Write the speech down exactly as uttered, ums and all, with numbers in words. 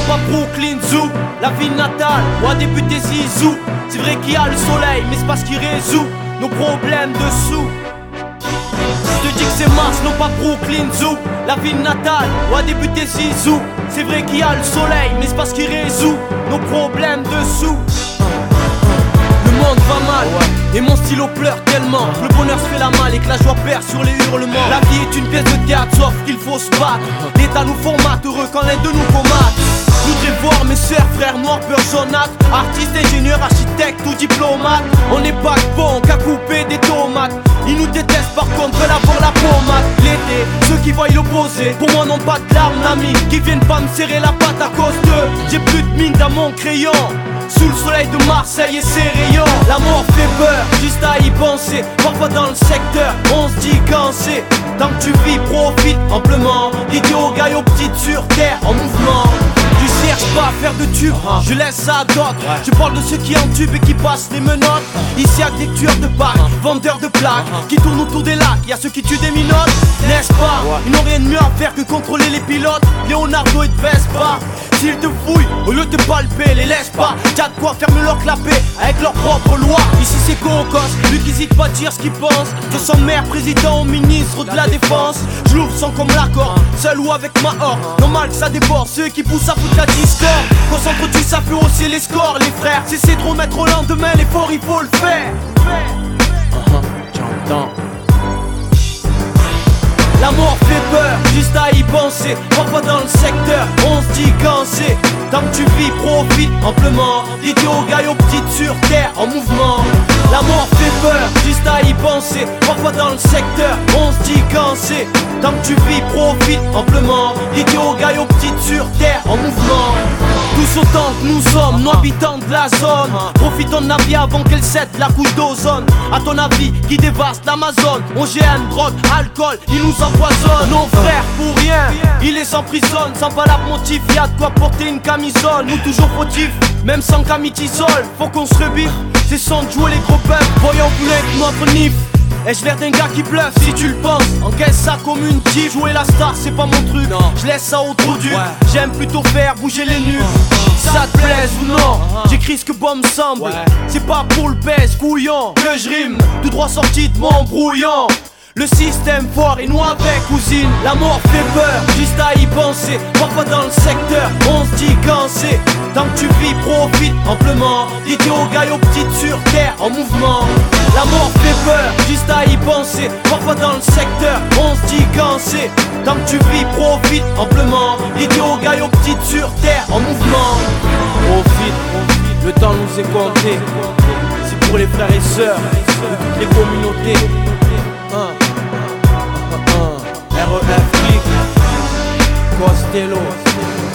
pas Brooklyn Zoo, la ville natale, où a débuté Zizou. C'est vrai qu'il y a le soleil, mais c'est parce qu'il résout nos problèmes de sous. Je te dis que c'est Mars, non pas Brooklyn Zoo, la ville natale, où a débuté Zizou. C'est vrai qu'il y a le soleil, mais c'est parce qu'il résout nos problèmes de sous. Le monde va mal, et mon stylo pleure tellement. Le bonheur se fait la malle et que la joie perd sur les hurlements. La vie est une pièce de théâtre, sauf qu'il faut se battre. L'État nous formate, heureux quand l'un de nous comate. Je voudrais voir mes sœurs, frères noirs, peur jaunâtre. Artistes, ingénieurs, architectes ou diplomates. On n'est pas bon qu'à couper des tomates. Ils nous détestent par contre, veulent avoir la pommade. L'été, ceux qui voient l'opposé, pour moi n'ont pas de larmes d'amis. Qui viennent pas me serrer la patte à cause d'eux. J'ai plus de mine dans mon crayon. Sous le soleil de Marseille et ses rayons. La mort fait peur, juste à y penser. Parfois dans le secteur, on se dit quand c'est. Tant que tu vis, profite amplement. Idiot, gars, aux petites sur terre, en mouvement. Je cherche pas à faire de tube, je laisse ça à d'autres. Je parle de ceux qui entubent et qui passent les menottes. Ici y'a des tueurs de bacs, vendeurs de plaques qui tournent autour des lacs, y'a ceux qui tuent des minottes. N'est-ce pas, ils n'ont rien de mieux à faire que contrôler les pilotes. Leonardo et de Vespa, s'ils te fouillent, au lieu de te palper, les laisse pas. T'as de quoi fermer leur clapet avec leurs propres lois. Ici c'est Cocos, lui qui hésite pas à dire ce qu'il pense. De son maire, président ou ministre de la défense. Je l'ouvre sans comme l'accord, seul ou avec ma horde. Normal que ça déborde, ceux qui poussent à foutre la discorde. Concentre-tu, ça fait hausser les scores, les frères. Cessez de remettre au lendemain, l'effort il faut le faire. J'entends. La mort fait peur, juste à y penser. Parfois dans le secteur, on se dit quand c'est. Tant que tu vis, profite amplement. Idiot, gars, aux petites sur terre, en mouvement. La mort fait peur, juste à y penser. Parfois dans le secteur, on se dit quand c'est. Tant que tu vis, profite amplement. Idiot, gars, aux petites sur terre, en mouvement. Tous autant que nous sommes, nous habitants de la zone. Profitons de la vie avant qu'elle cède la couche d'ozone. À ton avis, qui dévaste l'Amazone. O G M, drogue, alcool, ils nous empoisonnent. Nos frères pour rien, ils les emprisonnent. Sans valable motif, y'a de quoi porter une camisole. Nous toujours fautifs, même sans camitisole. Faut qu'on se rebiffe, c'est sans jouer les gros peuples. Voyons poulet notre nif. Ai-je l'air d'un gars qui bluffe si tu le penses? Encaisse ça comme une tige. Jouer la star c'est pas mon truc, je laisse ça au trou dur. J'aime plutôt faire bouger les nuques. Ça te plaise ou non, j'écris ce que bon me semble. C'est pas pour le pèse couillon que je rime, tout droit sorti de mon brouillon. Le système fort et nous avec cousine. La mort fait peur, juste à y penser. Parfois dans le secteur, on se dit quand c'est. Tant que tu vis, profite amplement. Idiot, gars, aux petites sur terre, en mouvement. La mort fait peur, juste à y penser. Parfois dans le secteur, on se dit quand c'est. Tant que tu vis, profite amplement. Idiot, gars, aux petites sur terre, en mouvement. Profite, le temps nous est compté. C'est pour les frères et sœurs de toutes les communautés. R E F Click Costello.